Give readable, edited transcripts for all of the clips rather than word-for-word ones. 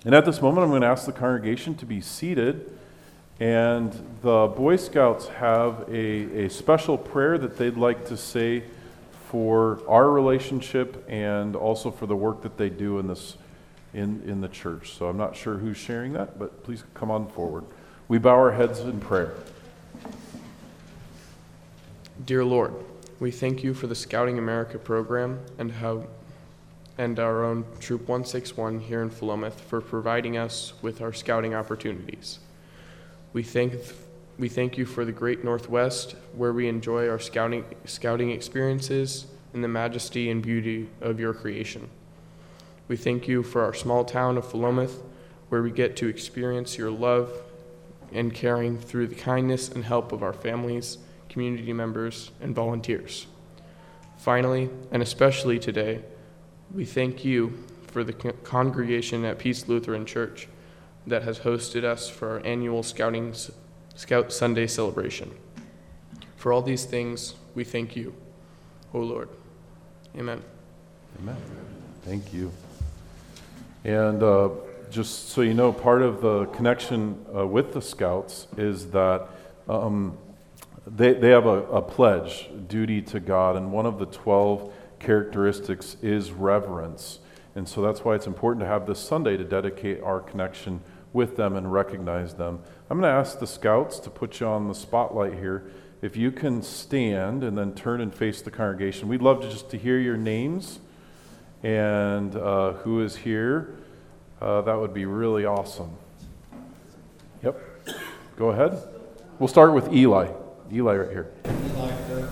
And at this moment, I'm going to ask the congregation to be seated. And the Boy Scouts have a special prayer that they'd like to say for our relationship and also for the work that they do in the church. So I'm not sure who's sharing that, but please come on forward. We bow our heads in prayer. Dear Lord, we thank you for the Scouting America program and our own Troop 161 here in Philomath for providing us with our scouting opportunities. We thank you for the Great Northwest, where we enjoy our scouting experiences in the majesty and beauty of your creation. We thank you for our small town of Philomath, where we get to experience your love and caring through the kindness and help of our families, community members, and volunteers. Finally, and especially today, we thank you for the congregation at Peace Lutheran Church that has hosted us for our annual Scout Sunday celebration. For all these things, we thank you, O Lord. Amen. Amen. Thank you. And just so you know, part of the connection with the Scouts is that they have a pledge, duty to God, and one of the 12 characteristics is reverence. And so that's why it's important to have this Sunday to dedicate our connection with them and recognize them. I'm going to ask the Scouts to put you on the spotlight here. If you can stand and then turn and face the congregation. We'd love to hear your names and who is here. That would be really awesome. Yep. Go ahead. We'll start with Eli. Eli right here. Eli Cook.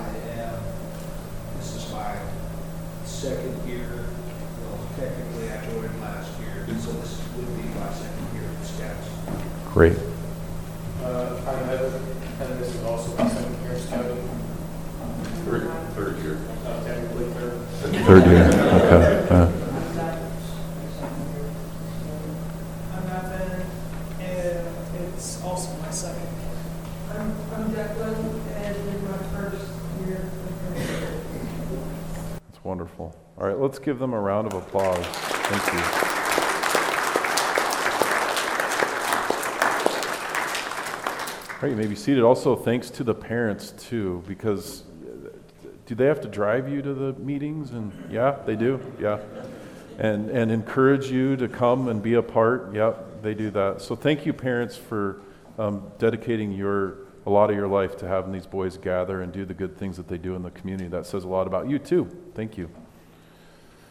This is my second year. Well, technically I joined last year, so this would be my second year at Scouts. Great. I'm Evan, and this is also my second year scouting. Third year. Technically third. Third year. Okay. I'm Evan, and it's also my second. I'm Declan, and it's my first year. That's wonderful. All right, let's give them a round of applause. Thank you. All right, you may be seated. Also, thanks to the parents, too, because do they have to drive you to the meetings? And yeah, they do. Yeah. And encourage you to come and be a part. Yep, they do that. So thank you, parents, for dedicating a lot of your life to having these boys gather and do the good things that they do in the community. That says a lot about you, too. Thank you.